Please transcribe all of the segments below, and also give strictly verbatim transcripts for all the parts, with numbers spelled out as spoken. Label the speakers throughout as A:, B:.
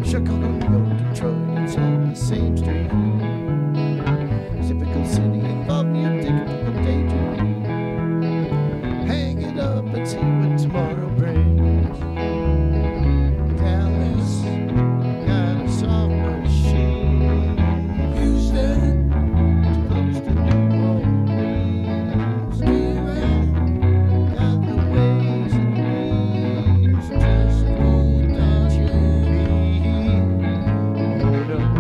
A: Chicago, Detroit, it's all the same street. Typical city involved me a typical daydream. Hang it up and see what tomorrow brings. Dallas got a soft machine. Houston, too close to New Orleans. Steven got the ways and means. Just who does you mean? Hold up.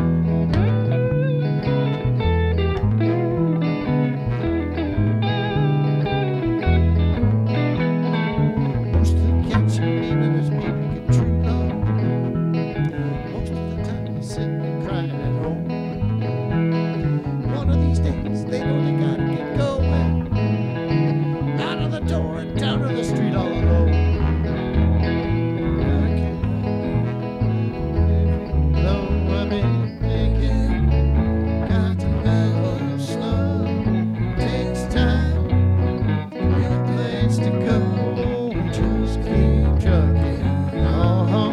A: Most of the catching meaning is making true love. Most of the time you're sitting and crying at home. One of these days they know they gotta get going. Out of the door and down to the street all alone. I can't live though I've been thinking. Got to go slow. Takes time. No place to go. Just keep trucking. Oh, oh,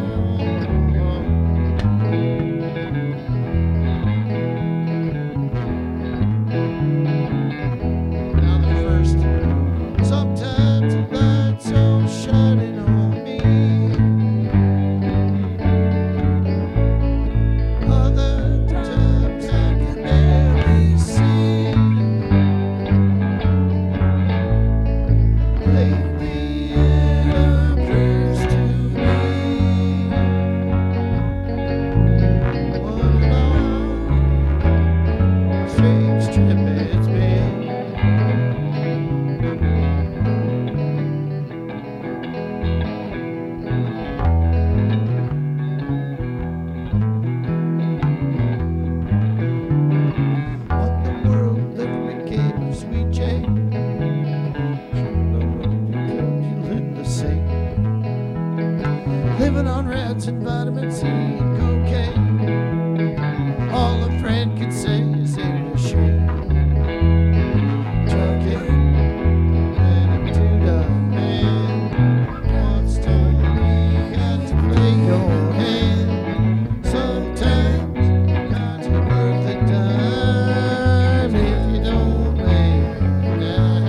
A: now the first. Sometimes the light's all shining on me. Other times I can barely see. Lately it appears to me one long strange trip it's been. What in the world living became of Sweet Jane? You live the same. Living on rats and vitamin C and cocaine. All a friend could say is ain't it a shame. Trucking attitude of man once told me you got to play your hand. Sometimes God's worth the dime if you don't lay down.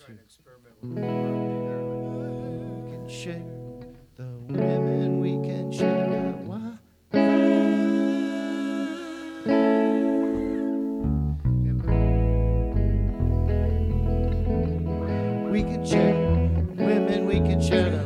A: to. We can share the women, we can share the wives. We can share women, we can share the